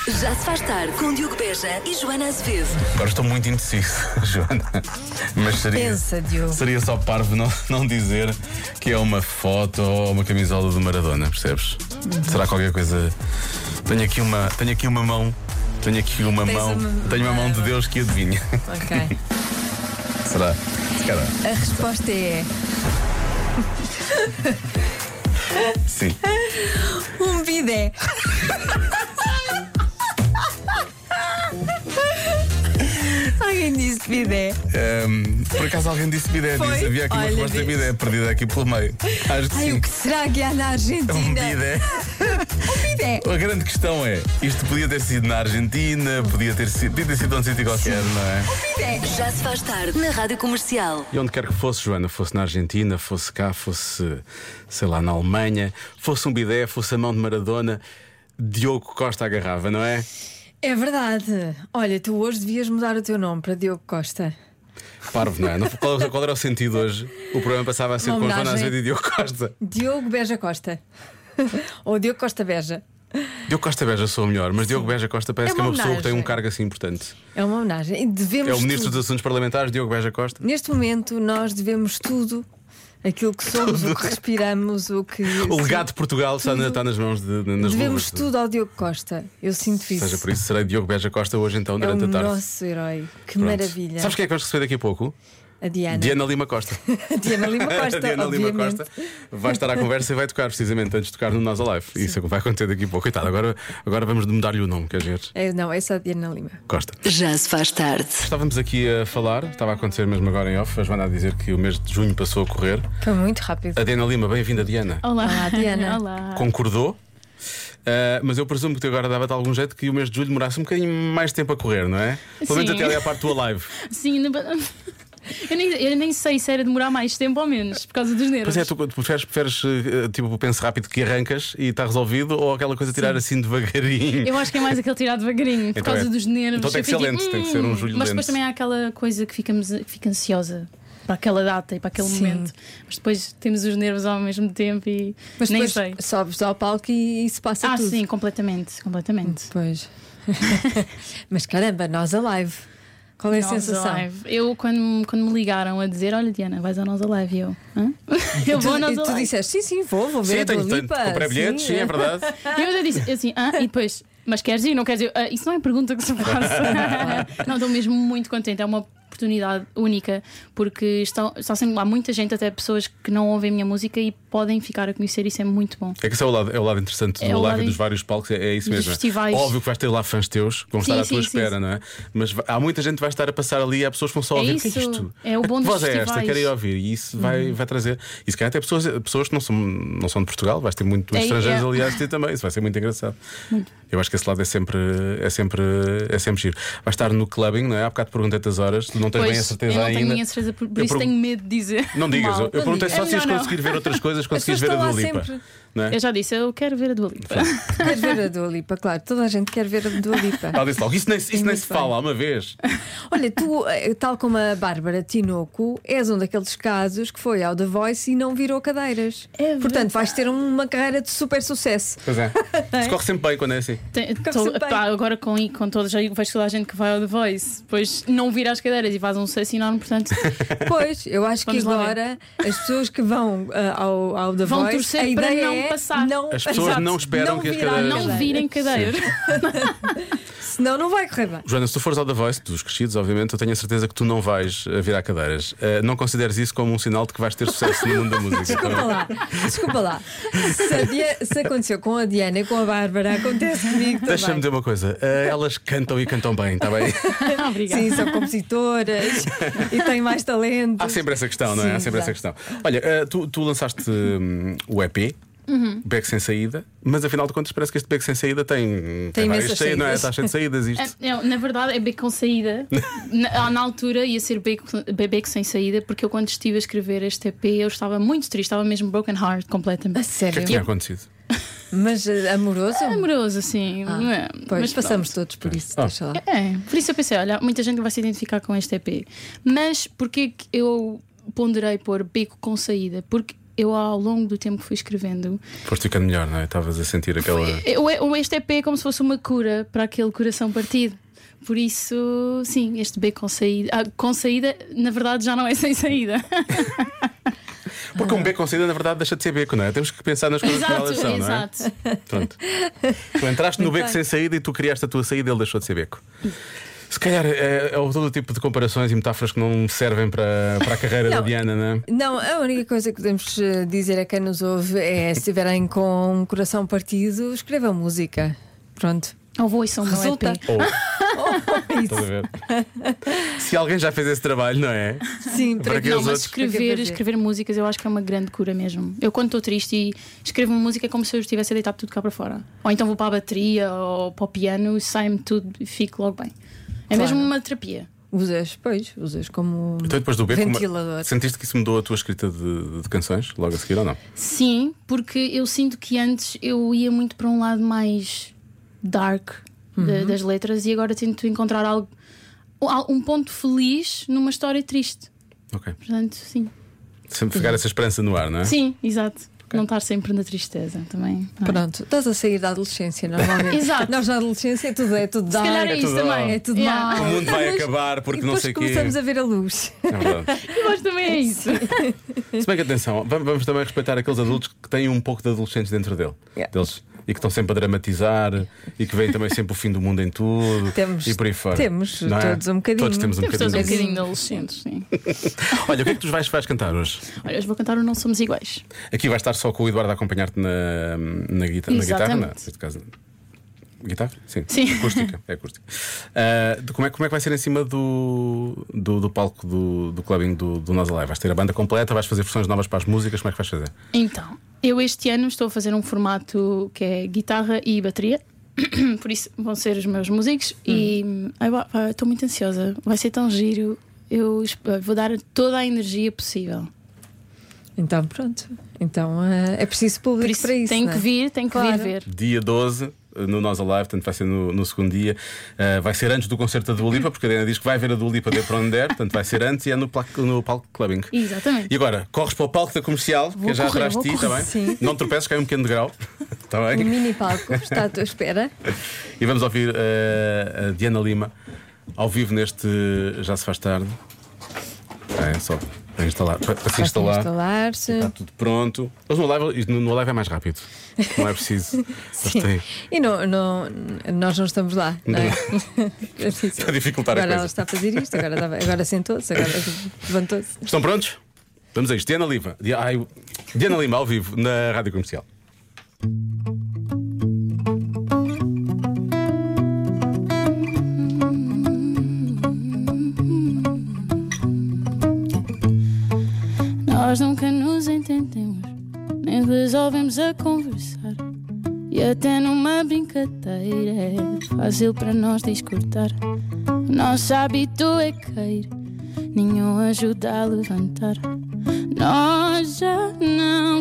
Já se faz tarde com Diogo Beja e Joana Azevedo. Agora estou muito indeciso, Joana. Mas Pensa, Diogo. seria só parvo não dizer que é uma foto ou uma camisola do Maradona, percebes? Será qualquer coisa. Tenho aqui uma mão. Tenho uma mão de Deus que adivinha. Ok. Será? Se calhar. A resposta é Sim. um bidé. Alguém disse bidé. Por acaso alguém disse bidé. Foi? Havia aqui uma Olha, resposta de bidé perdida aqui pelo meio. Acho que Ai, sim. o que será que há na Argentina? Um bidé. Bidé. A grande questão é: isto podia ter sido na Argentina, podia ter sido num sítio qualquer, não é? Bidé. Já se faz tarde na Rádio Comercial. E onde quer que fosse, Joana, fosse na Argentina, fosse cá, fosse, sei lá, na Alemanha, fosse um bidé, fosse a mão de Maradona, Diogo Costa agarrava, não é? É verdade. Olha, tu hoje devias mudar o teu nome para Diogo Costa. Parvo, não é? Qual era o sentido hoje? O programa passava a ser Uma com Joana homenagem. Azevedo e Diogo Costa. Diogo Beja Costa. Ou Diogo Costa Beja. Diogo Costa Beja sou melhor, mas Diogo Beja Costa parece É que é uma uma pessoa que tem um homenagem. cargo assim importante. É uma homenagem. E devemos É o Ministro tudo. dos Assuntos Parlamentares, Diogo Beja Costa. Neste momento, nós devemos tudo. Aquilo que somos, o que respiramos, o que. O legado de Portugal está nas mãos nas Devemos luvas. tudo ao Diogo Costa. Eu sinto isso. Seja por isso, serei Diogo Beja Costa hoje então É o durante a tarde. nosso herói. Que Pronto. maravilha. Sabes quem é que vais receber daqui a pouco? A Diana. Diana Lima Costa. Diana Lima Costa. Diana Lima obviamente. Costa vai estar à conversa e vai tocar precisamente antes de tocar no Nós Alive. Isso é que vai acontecer daqui a pouco. Coitado, agora vamos mudar-lhe o nome, quer dizer? Não, é só a Diana Lima. Costa. Já se faz tarde. Estávamos aqui a falar, estava a acontecer mesmo agora em off, a Joana a dizer que o mês de junho passou a correr. Foi muito rápido. A Diana Lima, bem-vinda, Diana. Olá, Olá, Diana. Olá. Concordou? Mas eu presumo que tu agora dava-te algum jeito que o mês de julho demorasse um bocadinho mais tempo a correr, não é? Pelo menos Sim. até ali à parte da tua live. Sim, eu nem sei se era demorar mais tempo ou menos, por causa dos nervos. Pois é, tu preferes tipo o penso rápido que arrancas e está resolvido, ou aquela coisa tirar assim devagarinho? Eu acho que é mais aquele tirar devagarinho, por Então causa é. dos nervos. Então tem que Eu ser fico, lento, tem que ser um julho Mas lento. depois também há aquela coisa que fica ansiosa para aquela data e para aquele Sim. momento. Mas depois temos os nervos ao mesmo tempo e Mas nem depois sei. sobes ao palco e isso passa tudo. Sim, completamente. Pois. Mas caramba, nós a live. Qual é a Nós sensação? Alive. Eu, quando me ligaram a dizer: olha, Diana, vais ao Nós Alive, e eu: hã? Eu vou ao Nós E tu Alive. disseste, sim, vou ver Sim, a Dua tenho Lipa. comprei bilhetes, sim, é verdade. E eu já disse assim, e depois, mas queres ir? Não queres ir? Isso não é pergunta que se faz. Não, estou mesmo muito contente. É uma oportunidade única, porque está sempre lá muita gente, até pessoas que não ouvem a minha música e podem ficar a conhecer. Isso é muito bom. É que esse é o lado interessante É do o live lado e dos vários palcos, é isso dos mesmo. festivais. Óbvio que vais ter lá fãs teus que vão Sim, estar à sim, tua sim, espera, sim. não é? Mas há muita gente que vai estar a passar ali e há pessoas que vão só É ouvir. O que é isso, isto? é o bom Que dos voz é esta? festivais. Quero ir ouvir. E isso vai trazer. E se calhar até pessoas que não são de Portugal, vais ter muito estrangeiros ali a assistir também. Isso vai ser muito engraçado. Eu acho que esse lado é sempre giro. Vai estar no clubbing, não é? Há bocado perguntei-te as horas, tu não tens bem a certeza eu não ainda. tenho bem a certeza, por Eu isso tenho medo de dizer. Não digas, mal. eu perguntei só digas. se ias É melhor conseguir ver outras coisas, conseguires ver pessoas a estão Dua lá Lipa. sempre. Não é? Eu já disse, eu quero ver a Dua Lipa. Queres ver a Dua Lipa? Claro, toda a gente quer ver a Dua Lipa. Ela disse logo, isso nem muito se fala, há uma vez. Olha, tu, tal como a Bárbara Tinoco, és um daqueles casos que foi ao The Voice e não virou cadeiras. É Portanto, vais ter uma carreira de super sucesso. Pois é. Se corre sempre bem quando é assim. sempre bem. Agora com todos, já vejo toda a gente que vai ao The Voice, depois não vira as cadeiras e faz um sucesso enorme, portanto. Pois, eu acho que Vamos lá agora as pessoas que vão ao The Vão Voice, torcer a para ideia não é passar. não As pessoas Exato. não esperam que as virar cadeiras- Não virem cadeiras. Senão não vai correr bem. Joana, se tu fores ao The Voice, dos crescidos, obviamente, eu tenho a certeza que tu não vais virar cadeiras. Não consideres isso como um sinal de que vais ter sucesso no mundo da música. Desculpa lá. Se aconteceu com a Diana e com a Bárbara, acontece comigo também. Deixa-me dizer uma coisa, elas cantam e cantam bem, está bem? Obrigada. Sim, são compositoras e têm mais talento. Há sempre essa questão, não é? Sim, Há sempre essa exato. questão. Olha, tu lançaste o EP. Beco Sem Saída, mas afinal de contas parece que este Beco Sem Saída tem várias imensas saídas, não é? saídas. Está cheio de saídas isto. Na verdade é beco com saída. Na altura ia ser beco sem saída, porque eu quando estive a escrever este EP eu estava muito triste, estava mesmo broken heart A completamente. O que é sério? que tinha acontecido? Mas amoroso? Amoroso, assim. não é? Pois, Mas passamos pronto. todos por isso, Ah. deixa lá. Por isso eu pensei, olha, muita gente vai se identificar com este EP. Mas porquê que eu ponderei pôr beco com saída? Porque eu ao longo do tempo que fui escrevendo, foste ficando melhor, não é? Estavas a sentir aquela. Este EP é como se fosse uma cura para aquele coração partido. Por isso, sim, este beco com saída, na verdade já não é sem saída. Porque um beco com saída, na verdade, deixa de ser beco, não é? Temos que pensar nas coisas que elas são, não é? Pronto. Tu entraste no beco sem saída e tu criaste a tua saída e ele deixou de ser beco. Se calhar é todo o tipo de comparações e metáforas que não servem para a carreira da Diana, não é? Não, a única coisa que podemos dizer a quem nos ouve é: se estiverem com um coração partido, escrevam música. Pronto. Ou ouçam no Resulta. EP. Estás a ver? Se alguém já fez esse trabalho, não é? Sim, Para que Não, os mas outros- escrever músicas eu acho que é uma grande cura mesmo. Eu, quando estou triste e escrevo uma música, é como se eu estivesse a deitar tudo cá para fora. Ou então vou para a bateria ou para o piano, sai-me tudo e fico logo bem. É Claro. mesmo uma terapia. Usas como Então, depois do beco, ventilador. sentiste que isso mudou a tua escrita de canções logo a seguir ou não? Sim, porque eu sinto que antes eu ia muito para um lado mais dark das letras e agora tento encontrar um ponto feliz numa história triste. Ok. Portanto, sim. Sempre ficar essa esperança no ar, não é? Sim, exato. Não estar sempre na tristeza também. Não é? Pronto, estás a sair da adolescência normalmente. Exato. Nós na adolescência é tudo Se dark, calhar é isso tudo também. é tudo Yeah. mau. O mundo vai acabar porque e não depois sei o quê. começamos a ver a luz. É verdade. Eu acho também é isso. Se bem que atenção, vamos também respeitar aqueles adultos que têm um pouco de adolescentes dentro deles e que estão sempre a dramatizar e que veem também sempre o fim do mundo em tudo Temos- e por aí fora. temos Não é? todos um bocadinho. Todos temos um Temos todos um bocadinho. bocadinho de adolescentes, sim. Olha, o que é que tu vais cantar hoje? Olha, hoje vou cantar o Não Somos Iguais. Aqui vais estar só com o Eduardo a acompanhar-te na guitarra, Exatamente. neste caso. Guitarra? Sim. Sim. Acústica. É acústica. Como é que vai ser em cima do palco do clubbing do Nós Alive? Vais ter a banda completa, vais fazer versões novas para as músicas, como é que vais fazer? Então, eu este ano estou a fazer um formato que é guitarra e bateria. Por isso vão ser os meus músicos. E estou muito ansiosa. Vai ser tão giro. Eu vou dar toda a energia possível. Então pronto. Então é preciso Por público isso para isso. tem não é? que vir, tem que Claro. vir ver. Dia 12 no Nós Alive, portanto vai ser no segundo dia. Vai ser antes do concerto da Dua Lipa, porque a Diana diz que vai ver a Dua Lipa de para onde der, portanto vai ser antes e é no palco clubbing. Exatamente. E agora, corres para o palco da comercial, que é já correr, atrás de ti, vou está correr. bem? Sim. Não tropeces, cai um pequeno degrau. Está O bem? mini palco está à tua espera. E vamos ouvir a Diana Lima ao vivo neste Já Se Faz Tarde. É só para instalar. Para se instalar. Instalar-se. Está tudo pronto. Mas no live é mais rápido. Não é preciso. Sim. Eles têm- E nós não estamos lá. Não é? Para dificultar a Agora coisa. ela está a fazer isto, agora sentou-se, agora levantou-se. Estão prontos? Vamos a isto. Diana Lima ao vivo na Rádio Comercial. Nós nunca nos entendemos, nem resolvemos a conversar. E até numa brincadeira é fácil para nós discordar. O nosso hábito é cair, nenhum ajuda a levantar. Nós já não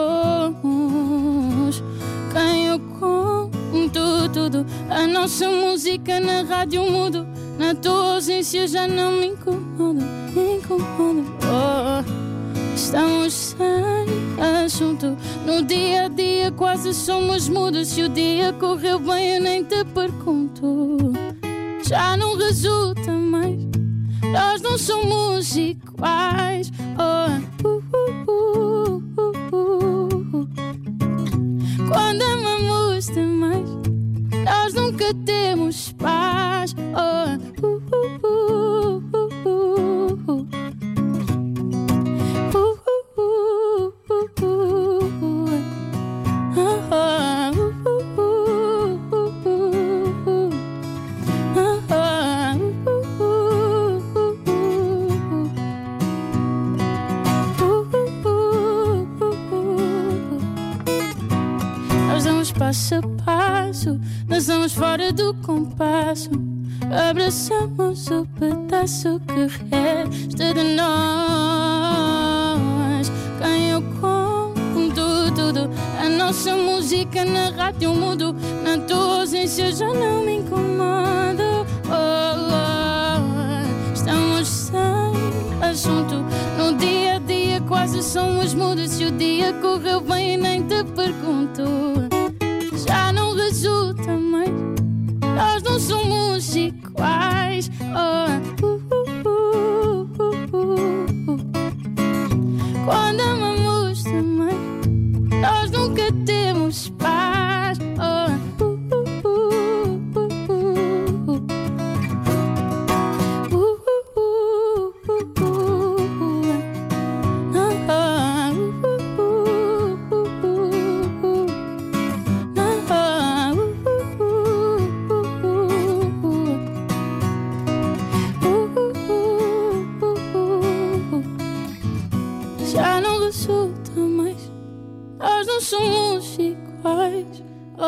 somos quem eu conto tudo. A nossa música na rádio mudo. Na tua ausência já não me incomoda, oh. Estamos sem assunto. No dia a dia quase somos mudos. Se o dia correu bem eu nem te pergunto. Já não resulta mais. Nós não somos iguais, oh. Quando amamos demais nós nunca temos paz, oh. Nós damos passo a passo, nós vamos fora do compasso. Abraçamos o pedaço que resta de nós. Quem eu conto tudo. A nossa música na rádio mudo. Na tua ausência já não me incomoda, oh, oh. Estamos sem assunto. No dia a dia quase hoje são as mudas. Se o dia correu bem, nem te pergunto. Já não resulta mais. Nós não somos iguais. Quando amamos também, nós nunca temos paz. Já não resulta mais. Nós não somos iguais.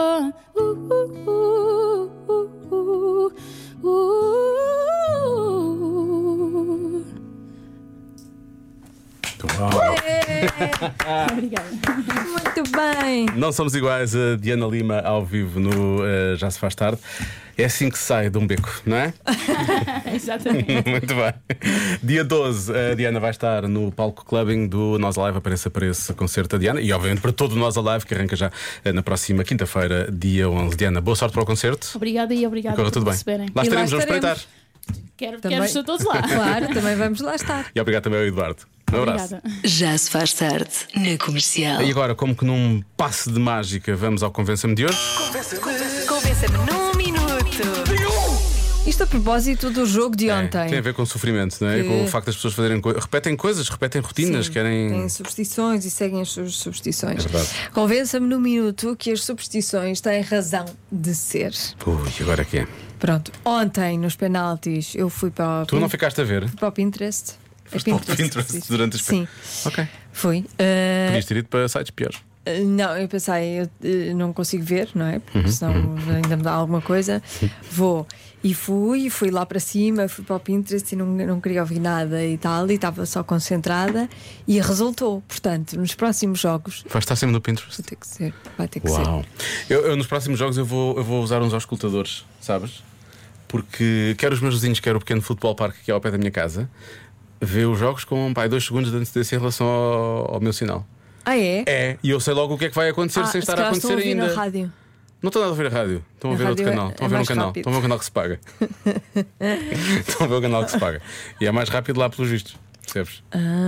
Obrigada. Muito bem. Não somos iguais a Diana Lima ao vivo no Já se faz tarde. É assim que se sai de um beco, não é? Exatamente. Muito bem. Dia 12, a Diana vai estar no palco clubbing do Nós Alive. Apareça para esse concerto a Diana e, obviamente, para todo o Nós Alive, que arranca já na próxima quinta-feira, dia 11. Diana, boa sorte para o concerto. Obrigada e obrigada Corra por tudo bem. receberem. Lá E lá estaremos, vamos espreitar. Quero estar todos lá. Claro, também vamos lá estar. E obrigado também ao Eduardo. Um abraço. Obrigada. Já se faz tarde na Comercial. E agora, como que num passe de mágica, vamos ao Convença-me de hoje? Convença-me num minuto. Isto a propósito do jogo de ontem. Tem a ver com o sofrimento, não é? Que- Com o facto das pessoas fazerem repetem coisas, repetem rotinas, Sim, querem. têm superstições e seguem as suas superstições. É verdade. Convença-me num minuto que as superstições têm razão de ser. Ui, agora que é? Pronto, ontem nos penaltis eu fui para o, Tu não ficaste a ver? para o Pinterest. Foste para o Pinterest durante os Sim, Ok. fui. Podias ter ido para sites piores. Não, eu pensei, eu não consigo ver, não é? Porque senão ainda me dá alguma coisa. Vou. E fui lá para cima, fui para o Pinterest e não queria ouvir nada e tal, e estava só concentrada e resultou. Portanto, nos próximos jogos Vais estar sempre no Pinterest. vai ter que ser. Vai ter que Uau! Eu nos próximos jogos eu vou usar uns auscultadores, sabes? Porque quer os meus vizinhos, quer o pequeno futebol parque que é ao pé da minha casa, vê os jogos com 2 segundos de antecedência em relação ao meu sinal. Ah, é? É, e eu sei logo o que é que vai acontecer sem estar a calhar acontecer estão a ouvir ainda. na rádio. Não estão nada a ouvir a rádio, estão a A ver outro rádio canal, é estão a ver um mais canal, rápido. estão a ver um canal que se paga. Estão a ver o canal que se paga. E é mais rápido lá pelos vistos, percebes?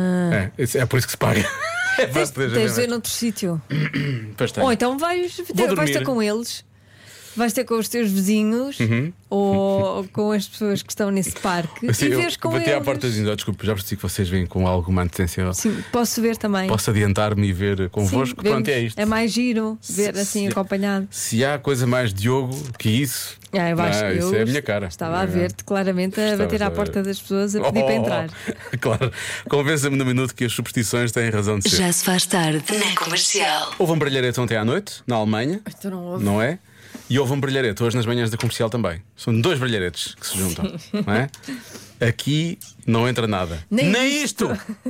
É por isso que se paga. É Tens fácil de ver noutro sítio. Pois tem. Ou então vais ter dormir. com eles. Vais ter com os teus vizinhos Uhum. ou com as pessoas que estão nesse parque Assim, e eu vês com bati eles. à porta dizendo: desculpe, já percebi que vocês vêm com alguma antecedência. Sim, posso ver também. Posso adiantar-me e ver Sim, convosco? Pronto, é vemos. isto. É mais giro ver assim acompanhado. Se há coisa mais Diogo que isso, Eu acho não, que isso eu é a minha cara. Estava a ver-te claramente a bater à porta das pessoas a pedir para entrar. Claro, convença-me no minuto que as superstições têm razão de ser. Já se faz tarde na Comercial. Houve um brilharete ontem à noite, na Alemanha, Tu não ouves? não é? E houve um brilharete hoje nas manhãs da Comercial também. São 2 brilharetes que se juntam, não é? Aqui não entra nada. Nem isto!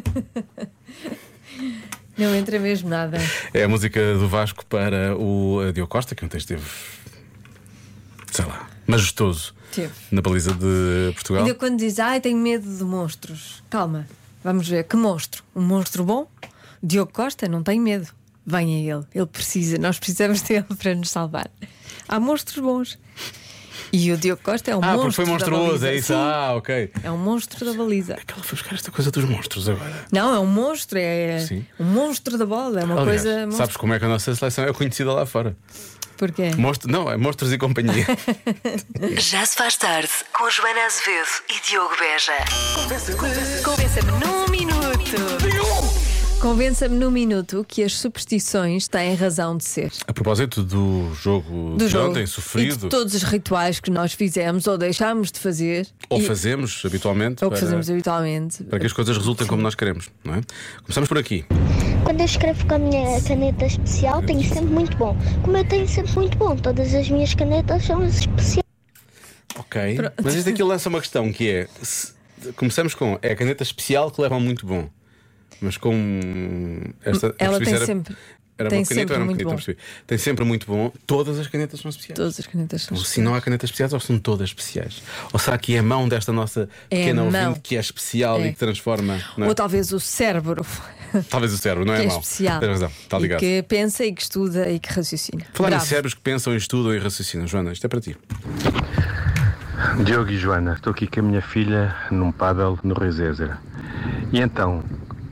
Não entra mesmo nada. É a música do Vasco para o Diogo Costa, que ontem esteve, sei lá, majestoso Teve. na baliza de Portugal. Ainda quando diz, tenho medo de monstros. Calma, vamos ver. Que monstro? Um monstro bom? Diogo Costa não tem medo. Venha ele. Ele precisa. Nós precisamos dele para nos salvar. Há monstros bons. E o Diogo Costa é um monstro. Porque foi da monstruoso, baliza. é isso? Sim, Ok. é um monstro da baliza. Que ela foi buscar esta coisa dos monstros agora. Não, é um monstro. É Sim. um monstro da bola. É uma Aliás, coisa. sabes como é que a nossa seleção é conhecida lá fora? Porquê? Não, é Monstros e Companhia. Já se faz tarde com Joana Azevedo e Diogo Beja. Convença-me num minuto. Convença-me num minuto que as superstições têm razão de ser. A propósito do jogo Do de jogo. ontem, E sofrido, de todos os rituais que nós fizemos ou deixámos de fazer. ou e- fazemos habitualmente, ou que para, fazemos habitualmente. para que as coisas resultem como nós queremos, não é? Começamos por aqui. Quando eu escrevo com a minha caneta especial, tenho sempre muito bom. Como eu tenho sempre muito bom, todas as minhas canetas são especiais. Ok. Mas isto aqui lança uma questão que é: começamos com é a caneta especial que leva ao muito bom. Mas com esta Ela isto tem era- sempre. Era Tem uma caneta ou era um sempre pequenito? muito Não percebi. Tem sempre muito bom. Todas as canetas são especiais. Todas as canetas são Se não há canetas especiais, ou são todas especiais? Ou será que é a mão desta nossa pequena ouvinte que é especial e que transforma? Não é? Ou talvez o cérebro. Talvez o cérebro, não que é é mau. especial. Tens razão, está ligado. E que pensa e que estuda e que raciocina. Falar Bravo. em cérebros que pensam, estudam e raciocinam. Joana, isto é para ti. Diogo e Joana, estou aqui com a minha filha num paddle no Rio Zézer. E então,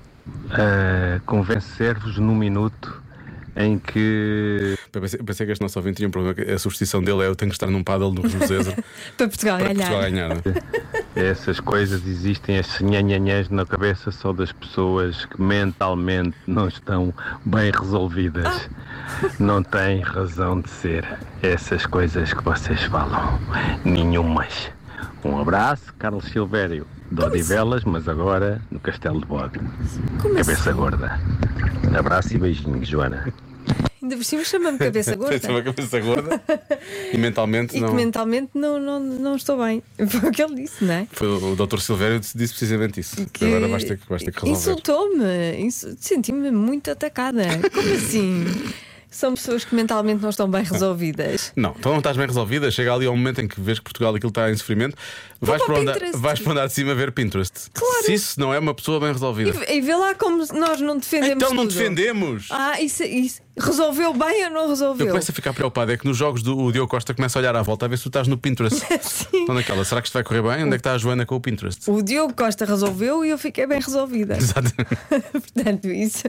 convencer-vos num minuto em que Eu pensei que este nosso ouvinte tinha um problema. A substituição dele é: eu tenho que estar num paddle no Rio César Para Portugal para ganhar. Portugal ganhar. Não é? essas coisas existem, esses nhanhanhãs na cabeça só das pessoas que mentalmente não estão bem resolvidas. Não têm razão de ser essas coisas que vocês falam. Nenhumas. Um abraço, Carlos Silvério, de Odivelas, mas agora no Castelo de Bode. Cabeça gorda. Abraço e beijinhos, Joana. Ainda por cima chama-me cabeça gorda. Tem uma cabeça gorda e mentalmente E não. que mentalmente não estou bem. Foi o que ele disse, não é? Foi o Dr. Silvério que disse precisamente isso. Que Agora vais ter que resolver. Insultou-me. Senti-me muito atacada. Como assim? São pessoas que mentalmente não estão bem resolvidas. Não, então não estás bem resolvida. Chega ali ao momento em que vês que Portugal aquilo está em sofrimento. Vou Vais para o para, Pinterest. vais para andar de cima a ver Pinterest. Claro. Se isso não é uma pessoa bem resolvida. E vê lá como nós não defendemos. Então não tudo. defendemos. Isso. Resolveu bem ou não Eu resolveu? começo a ficar preocupado. É que nos jogos do Diogo Costa começa a olhar à volta a ver se tu estás no Pinterest. Sim. Então naquela, será que isto vai correr bem? Onde é que está a Joana com o Pinterest? O Diogo Costa resolveu e eu fiquei bem resolvida. Exato. Portanto, isso.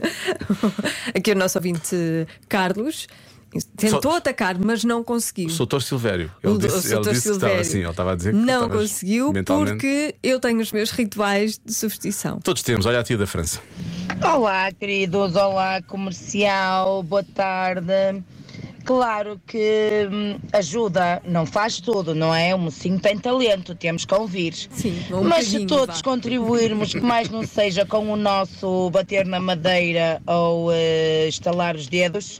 Aqui o nosso ouvinte Carlos tentou atacar, mas não conseguiu. O Soutor Silvério. O Ele disse Soutor que estava Silvério assim. Ele estava a dizer que não estavas conseguiu mentalmente. porque eu tenho os meus rituais de superstição. Todos temos, olha a tia da França. Olá, queridos, olá, comercial, boa tarde. Claro que ajuda, não faz tudo, não é? O mocinho tem talento, temos que ouvir. Sim, Mas se bocadinho, todos vá. contribuirmos, que mais não seja com o nosso bater na madeira ou estalar os dedos,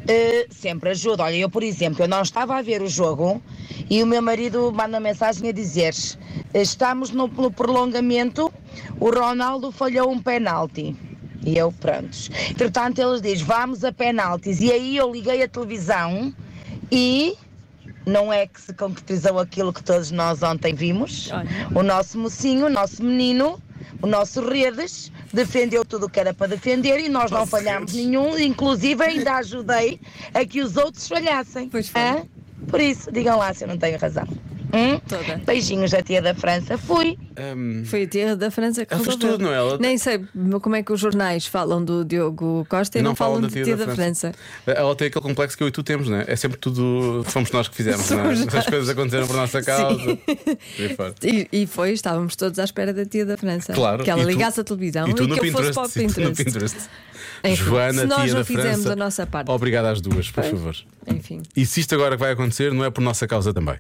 sempre ajuda. Olha, eu, por exemplo, eu não estava a ver o jogo e o meu marido manda mensagem a dizer: estamos no prolongamento, o Ronaldo falhou um penalti. E eu, prontos. Entretanto, eles dizem: vamos a penaltis. E aí eu liguei a televisão e não é que se concretizou aquilo que todos nós ontem vimos. Olha. O nosso mocinho, o nosso menino, o nosso Redes defendeu tudo o que era para defender e nós não falhámos nenhum. Inclusive ainda ajudei a que os outros falhassem. Pois foi. Hã? Por isso, digam lá se eu não tenho razão. Toda. Beijinhos da tia da França. Fui. Foi a tia da França que Ela fez resolveu. tudo, não é? Ela- Nem sei como é que os jornais falam do Diogo Costa e não falam da tia da França. Ela tem aquele complexo que eu e tu temos, não é? É sempre tudo. Fomos nós que fizemos, não é? Somos As coisas aconteceram por nossa causa. Sim. E fora. E estávamos todos à espera da tia da França. Claro. Que ela E tu- ligasse a televisão e tu e no que eu fosse Pinterest, para o e tu no Pinterest. Pinterest. Enfim, Joana, se nós tia não da fizemos França, a nossa parte. obrigado às duas, por favor. Enfim. E se isto agora que vai acontecer, não é por nossa causa também.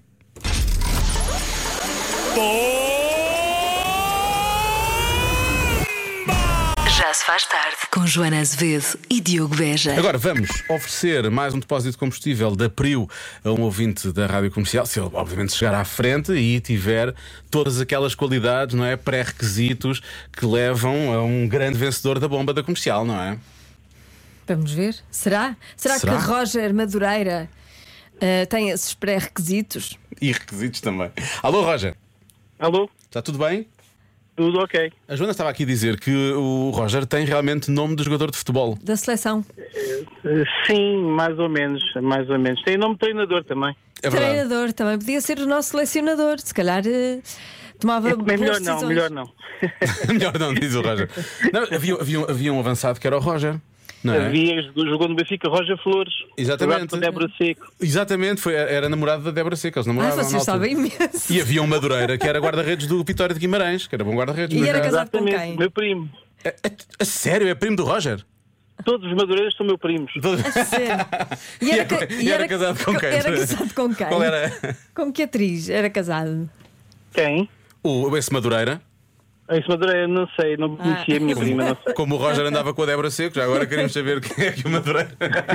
Já se faz tarde com Joana Azevedo e Diogo Beja. Agora vamos oferecer mais um depósito de combustível da Priu a um ouvinte da Rádio Comercial, se ele obviamente chegar à frente e tiver todas aquelas qualidades, não é? Pré-requisitos que levam a um grande vencedor da bomba da comercial, não é? Vamos ver. Será? Será que Roger Madureira tem esses pré-requisitos? E requisitos também. Alô, Roger, Alô? está tudo bem? Tudo ok. A Joana estava aqui a dizer que o Roger tem realmente nome de jogador de futebol. Da seleção? Sim, mais ou menos. Tem nome de treinador também. É verdade. Treinador também. Podia ser o nosso selecionador. Se calhar tomava boas Melhor decisões. não, melhor não. Melhor não, diz o Roger. Não, havia um avançado que era o Roger. Não é? Jogou no Benfica Roger Flores. Exatamente. Jogava com Débora Seco. Exatamente, era namorado da Débora Seca. Eles namoravam na Vocês altura. sabem imenso. E havia um Madureira que era guarda-redes do Vitória de Guimarães, que era bom guarda-redes. E mas era não casado com Exatamente, quem? meu primo. A sério? É primo do Roger? Todos os madureiros são meus primos. Sério. E era casado com quem? Era casado com quem? Qual era? Com que atriz era casado? Quem? Esse Madureira. Esse Madureira, não sei, não conhecia a minha prima, não sei. Como o Roger andava com a Débora Seco, já agora queremos saber quem é que o Madureira.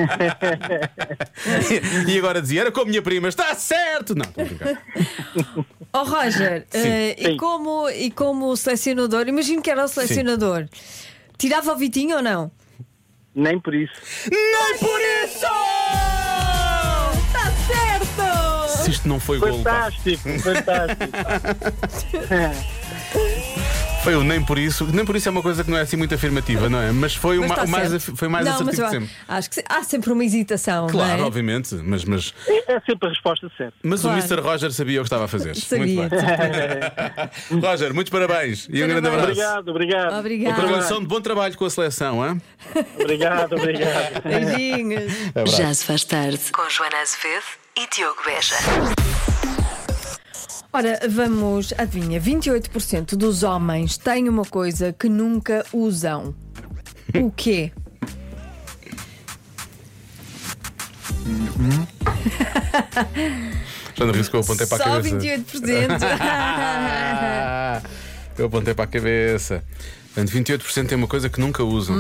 E agora dizia, era com a minha prima, está certo! Não, estou a brincar. Oh Roger, Sim. e como selecionador, imagino que era o selecionador, tirava o Vitinho ou não? Nem por isso. Nem por isso! Está certo! Se isto não foi golo, pá. Fantástico, fantástico. Foi o nem por isso. Nem por isso é uma coisa que não é assim muito afirmativa, não é? Mas foi Mas o está mais, certo. foi mais Não, assertivo mas de eu sempre. acho que há sempre uma hesitação. Claro, não é? obviamente. Mas É sempre a resposta certa. o Claro. Mr. Roger sabia o que estava a fazer. Sabia. Muito bem. Roger, muitos parabéns e um grande abraço. Obrigado, obrigado. E Obrigada. continuação de bom trabalho com a seleção, hein? Obrigado, obrigado. Beijinhos. Abraço. Já se faz tarde com Joana Azevedo e Diogo Beja. Ora, vamos, adivinha, 28% dos homens têm uma coisa que nunca usam. O quê? Já não risco, eu apontei para a Só cabeça. 28%. Eu apontei para a cabeça. Portanto, 28% tem uma coisa que nunca usam.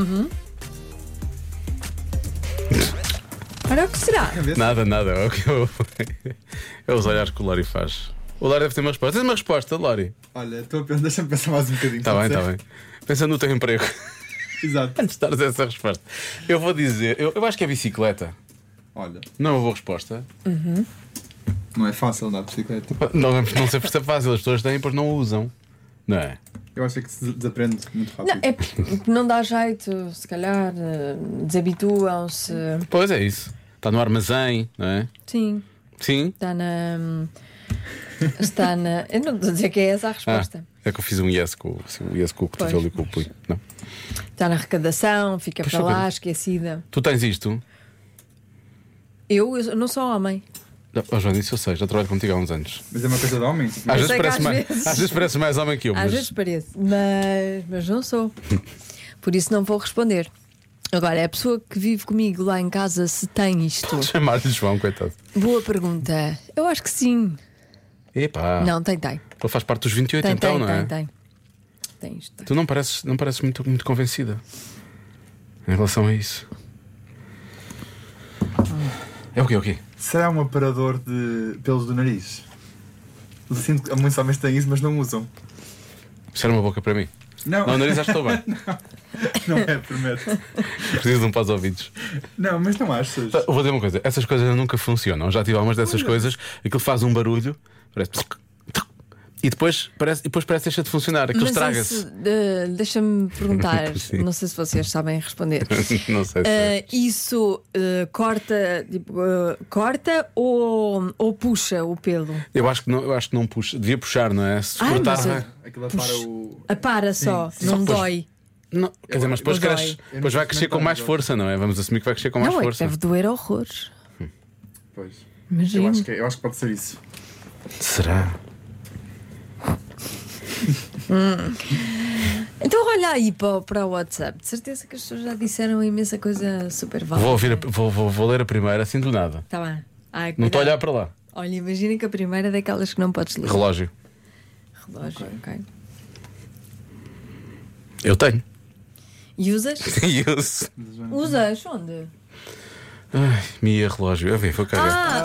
Ora, o que será? Nada. É o que é os olhares que o Lori faz. O Lori deve ter uma resposta. Tens uma resposta, Lori? Olha, deixa-me pensar mais um bocadinho. Está bem, está bem. Pensa no teu emprego. Exato. Antes de dares essa resposta. Eu vou dizer, eu acho que é bicicleta. Olha, Não é uma boa resposta. não é fácil andar de bicicleta. Não sempre é fácil, as pessoas têm, pois não usam. Não é? Eu acho que se desaprende muito rápido. Não, é porque não dá jeito, se calhar, desabituam-se. Pois é isso. Está no armazém, não é? Sim, Sim. está na. Está na. Eu não estou a dizer que é essa a resposta. É que eu fiz um yes com o cotovelo e com o punho. Não. Está na arrecadação, fica Pois para foi lá, bem. esquecida. Tu tens isto? Eu não sou homem. Oh, João, isso eu sei, já trabalho contigo há uns anos. Mas é uma coisa de homem. Às sei vezes, que parece às mais, vezes- às vezes parece mais homem que eu. Às Mas vezes parece, mas não sou. Por isso não vou responder. Agora, é a pessoa que vive comigo lá em casa se tem isto. chamar-lhe João, coitado. Boa pergunta. Eu acho que sim. Epá. Não, tem. Ele faz parte dos 28, Tem, então, tem, não é? tem. Tem isto. Tu não pareces muito convencida em relação a isso. É o quê? Será um aparador de pelos do nariz? Eu sinto que muitos homens têm isso, mas não usam. Cheira uma boca para mim. Não, Não, o nariz acho que estou bem. não é, prometo. Preciso de um para os ouvidos. Não, mas não achas? Eu vou dizer uma coisa: essas coisas nunca funcionam. Já tive algumas dessas coisas, aquilo faz um barulho, parece. E depois parece que deixa de funcionar, aquilo Mas estraga-se. isso, deixa-me perguntar, Sim. não sei se vocês sabem responder. Não sei se. Isso corta, corta ou puxa o pelo? Eu acho que não puxa. Devia puxar, não é? Se Ai, cortar. mas Aquilo para o. Apara só, Sim. não Depois- dói. Não, quer dizer, mas depois Dói. cresce. Eu Depois não vai crescer com experimentei, mais mas força, não é? Vamos assumir que vai crescer com mais Não, é que força. deve doer horrores. Pois. Imagina. Eu acho que pode ser isso. Será? Então olha aí para o WhatsApp. De certeza que as pessoas já disseram imensa coisa super válida. Vou ler a primeira, assim do nada. Tá bem. Ai, Não estou a cuidado. olhar para lá. Olha, imaginem que a primeira é daquelas que não podes ler. Relógio. Relógio, ok. Eu tenho. E usas? E uso. Usas onde? Ai, Mia relógio. Eu vi, vou cagar.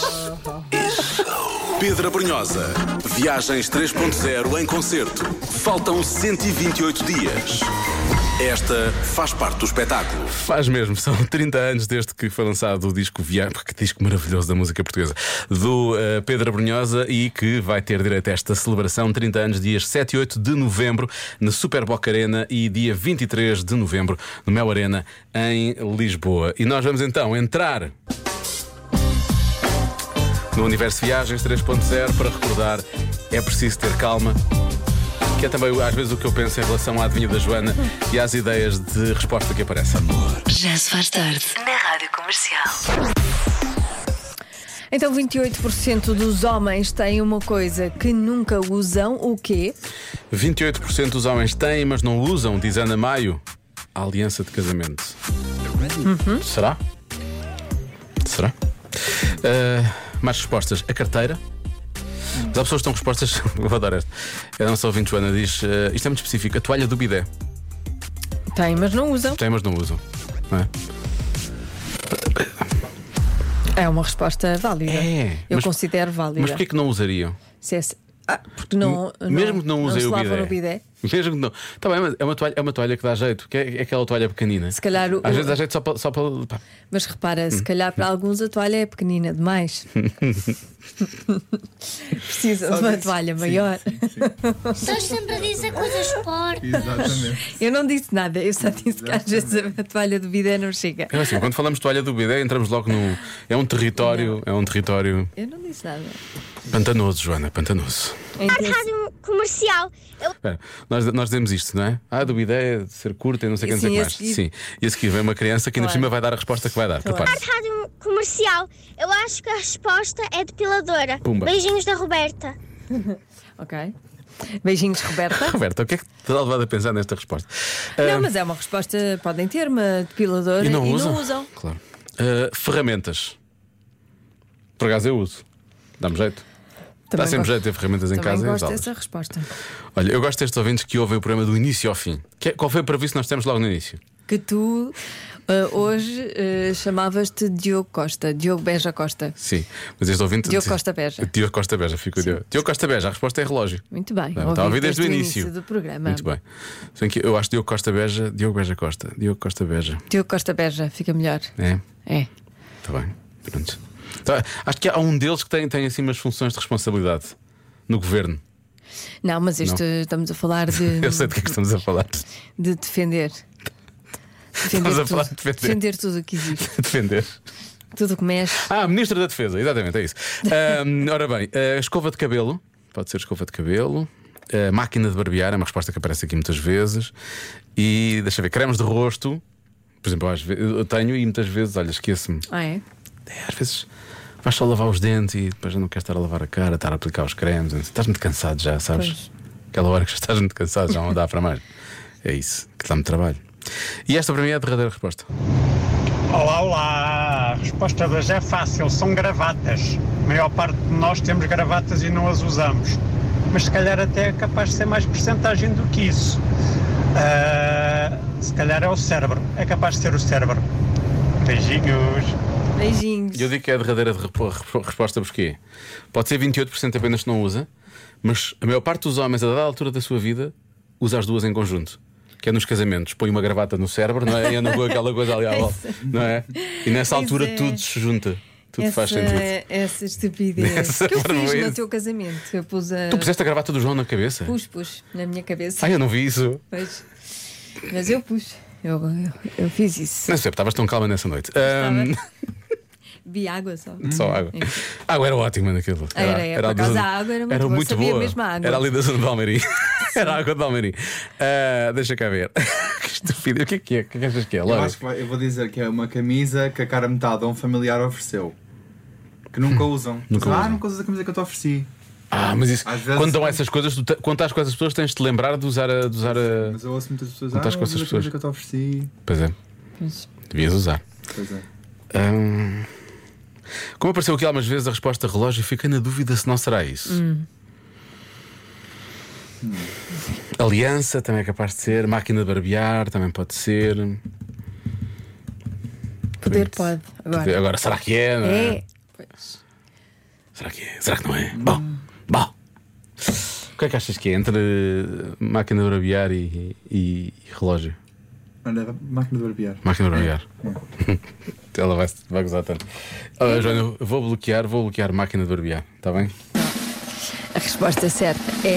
Pedro Abrunhosa. Viagens 3.0 em concerto. Faltam 128 dias. Esta faz parte do espetáculo. Faz mesmo, são 30 anos desde que foi lançado o disco que disco maravilhoso da música portuguesa, do Pedro Abrunhosa, e que vai ter direito a esta celebração 30 anos, dias 7 e 8 de novembro na Super Boca Arena e dia 23 de novembro no Mel Arena em Lisboa. E nós vamos então entrar no Universo Viagens 3.0 para recordar: é preciso ter calma. Que é também às vezes o que eu penso em relação à adivinha da Joana e às ideias de resposta que aparecem. Já se faz tarde na Rádio Comercial. Então 28% dos homens têm uma coisa que nunca usam. O quê? 28% dos homens têm, mas não usam, diz Ana Maio, a aliança de casamento. Será? Será? Mais respostas. A carteira. Mas há pessoas que estão respostas. Vou dar esta. A nossa ouvinte Joana diz: isto é muito específico. A toalha do bidé. Tem, mas não usam. Tem, mas não usam. Não é? É uma resposta válida. É, Eu mas- considero válida. Mas porquê que não usariam? Se é- porque não Mesmo que não usem se o lavam bidé. no bidé. Mesmo que não. Tá bem, mas é uma toalha que dá jeito, que é aquela toalha pequenina. Se calhar Às vezes dá jeito só para. Mas repara, se calhar para alguns a toalha é pequenina demais. Precisa de uma toalha maior. Estás sempre a dizer coisas fortes. Exatamente. Eu não disse nada, eu só disse que às vezes a toalha do bidé não chega. É assim, quando falamos de toalha do bidé, entramos logo no. É um território. Não. É um território. Eu não disse nada. Pantanoso, Joana, pantanoso. Rádio comercial. Espera, nós dizemos isto, não é? Do bidé de ser curta e não sei quem Sim, dizer a mais. seguir. Sim. E a seguir vem uma criança que ainda por Claro. cima vai dar a resposta que vai dar. Claro. Capaz. Rádio comercial. Eu acho que a resposta é depiladora. Pumba. Beijinhos da Roberta. Ok. Beijinhos, Roberta. Roberta, o que é que te dá levado a pensar nesta resposta? Não, mas é uma resposta. Podem ter uma depiladora E não não usam? usam. Claro. Ferramentas. Por acaso eu uso. Dá-me jeito. Dá sempre jeito de ter ferramentas em Também casa. gosto usá-las. dessa resposta. Olha, eu gosto destes ouvintes que ouvem o programa do início ao fim. Qual foi o previsto que nós temos logo no início? Que tu hoje chamavas-te Diogo Costa, Diogo Beja Costa. Sim, mas este ouvinte. Diogo Costa Beja. Diogo Costa Beja, fico Diogo. Diogo Costa Beja, a resposta é relógio. Muito bem. Estava a ouvir desde o início do programa. Muito bem. Só que eu acho Diogo Costa Beja, Diogo Beja Costa. Diogo Costa Beja. Diogo Costa Beja, fica melhor. É? É. Está bem. Pronto. Então, acho que há um deles que tem assim umas funções de responsabilidade no governo. Não, mas isto Não. estamos a falar de. Eu sei de que é que estamos a falar. De defender. Estamos a falar de defender. Defender tudo o que existe. Defender. Tudo o que mexe. Ministro da Defesa, exatamente, é isso. Ora bem, escova de cabelo. Pode ser escova de cabelo. Máquina de barbear, é uma resposta que aparece aqui muitas vezes. E deixa eu ver, cremes de rosto. Por exemplo, às vezes, eu tenho e muitas vezes, olha, esqueço-me. Ah, é? Às vezes vais só lavar os dentes e depois já não queres estar a lavar a cara, estar a aplicar os cremes. Estás muito cansado já, sabes? Pois. Aquela hora que já estás muito cansado, já não dá para mais. É isso, que dá-me trabalho. E esta para mim é a derradeira resposta. Olá. A resposta de hoje é fácil, são gravatas. A maior parte de nós temos gravatas e não as usamos. Mas se calhar até é capaz de ser mais porcentagem do que isso. Se calhar é o cérebro, é capaz de ser o cérebro. Beijinhos. Beijinhos. E eu digo que é a derradeira resposta porquê? Pode ser 28% apenas que não usa, mas a maior parte dos homens, a dada altura da sua vida, usa as duas em conjunto. Que é nos casamentos, põe uma gravata no cérebro, não é? E anda com aquela coisa ali à volta, não é? E nessa altura tudo se junta. Tudo faz sentido. Essa estupidez. Essa que eu fiz parvoíce. no teu casamento. Eu pus a. Tu puseste a gravata do João na cabeça? Pus na minha cabeça. Eu não vi isso. Pois. Mas eu pus. Eu fiz isso. Não sei, estavas tão calma nessa noite. Vi água só. Só água. A água era ótima naquilo. Por acaso a água era muito boa. Sabia boa. mesmo a água. Era ali da zona de Almeirim. Era a água de Almeirim. Deixa cá ver. Que estúpido. O que é que é? O que achas que é? Eu acho que eu vou dizer que é uma camisa que a cara metade a um familiar ofereceu. Que nunca usam. Nunca usam. Nunca usas a camisa que eu te ofereci. Mas isso, Às vezes quando dão essas coisas, quando estás com essas pessoas, tens de te lembrar de usar a. Mas eu ouço muitas pessoas. Quando estás com não essas usas a camisa pessoas. que eu te ofereci. Pois é. Devias usar. Pois é. Como apareceu aqui algumas vezes a resposta relógio, fiquei na dúvida se não será isso. Aliança também é capaz de ser. Máquina de barbear também pode ser. Poder pode. Agora, será que é? Não é? É. Pois. Será que é? Será que não é? Bom. O que é que achas que é entre máquina de barbear e relógio? Olha, máquina de barbear. Máquina de barbear. Ela vai gozar tanto. Olha, Joana, eu vou bloquear máquina de barbear, está bem? A resposta certa é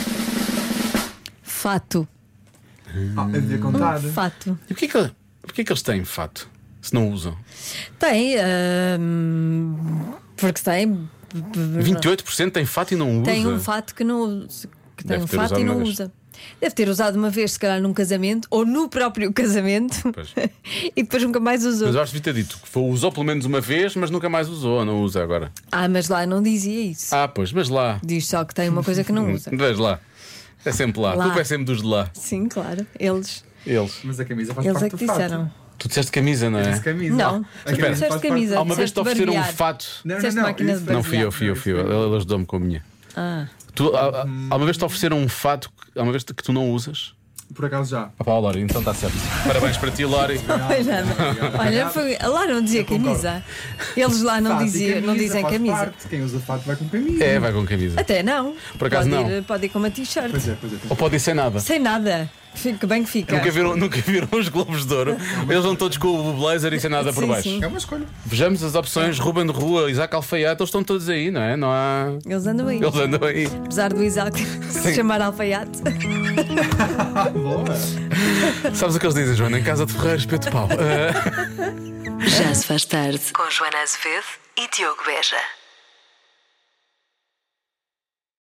fato. Eu devia contar. Fato. E porquê que eles têm fato? Se não usam? Tem. Porque tem. 28% tem fato e não usa. Tem um fato que não que tem Deve um ter fato usado e não uma vez. usa. Deve ter usado uma vez, se calhar num casamento ou no próprio casamento e depois nunca mais usou. Mas eu acho que devia ter dito que usou pelo menos uma vez, mas nunca mais usou, ou não usa agora. Mas lá não dizia isso. Pois, mas lá. Diz só que tem uma coisa que não usa. Veja lá. É sempre lá. Lá. A culpa é sempre dos de lá. Sim, claro. Eles Mas a camisa faz é parte que do fato. disseram. Tu disseste camisa, não Eu é? disse camisa. Não, A tu camisa disseste faz camisa. parte- Há uma vez te Disseste ofereceram um barbear. fato. Disseste máquina de Não barbear. fui eu. Ele ajudou-me com a minha. Há uma vez te ofereceram um fato há uma vez que tu não usas? Por acaso já. Lori, então está certo. Parabéns para ti, Lori. Olha, lá não dizia camisa. Eles lá não dizem camisa. Quem usa fato vai com camisa. É, vai com camisa. Até não. Por acaso pode ir com uma t-shirt. Pois é. Ou pode ir sem nada. Sem nada. Fica bem que fica. Nunca viram os Globos de Ouro? Eles vão todos com o blazer e sem nada por baixo. Sim. É uma escolha. Vejamos as opções: Ruben de Rua, Isaac Alfaiate, eles estão todos aí, não é? Não há. Eles andam aí. Apesar do Isaac se chamar Alfaiate. Boa. Sabes o que eles dizem, Joana? Em casa de Ferreira, espeto pau. Já se faz tarde com Joana Azevedo e Diogo Beja.